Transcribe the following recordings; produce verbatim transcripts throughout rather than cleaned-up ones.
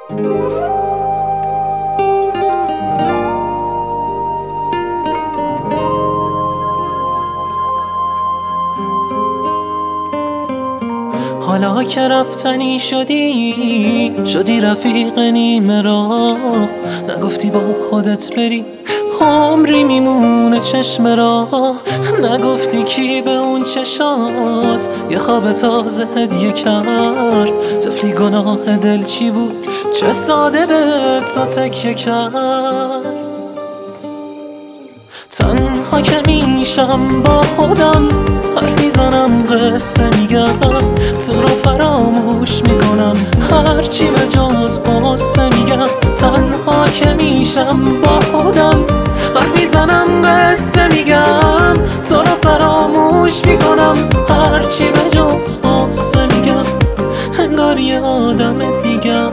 حالا که رفتنی شدی شدی رفیق نیمه راه، نگفتی با خودت بری عمری میمونه چشم راه، نگفتی کی به اون چشات یه خواب تازه هدیه کرد، طفلی گناه دل چی بود چه ساده به تو تکیه کرد. تنها که میشم با خودم حرف میزنم قصه میگم، تو رو فراموش میکنم هرچی به جز قصه میگم. تنها که میشم با خودم حرف میزنم قصه میگم، تو رو فراموش میکنم هرچی به جز قصه میگم، انگار یه آدم دیگم.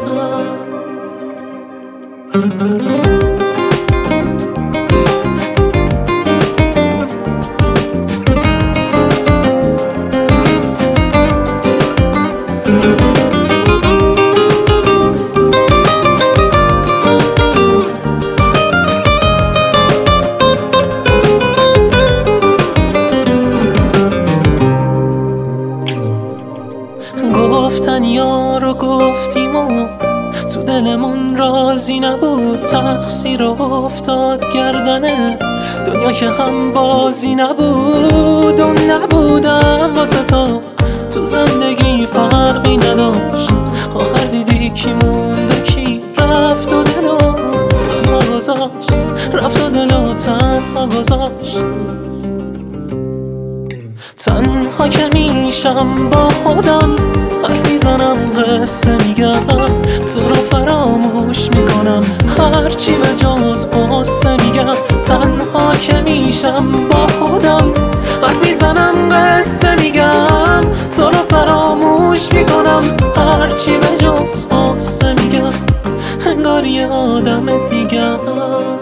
گفتن یارو گفتیم و تو دلمون راضی نبود، تقصیر افتاد گردنه دنیا که هم بازی نبود. اون نبودم واسه تو تو زندگی فرقی نداشت، آخر دیدی کی موند و کی رفت و دلو تنها گذاشت، رفت و دلو تنها گذاشت. تنها که میشم با خودم حرف میزنم قصه میگم، تو رو فراموش میکنم هرچی به جز قصه میگم. تنها که میشم با خودم حرف میزنم قصه میگم، تو رو فراموش میکنم هرچی به جز قصه میگم، انگار یه آدم دیگم.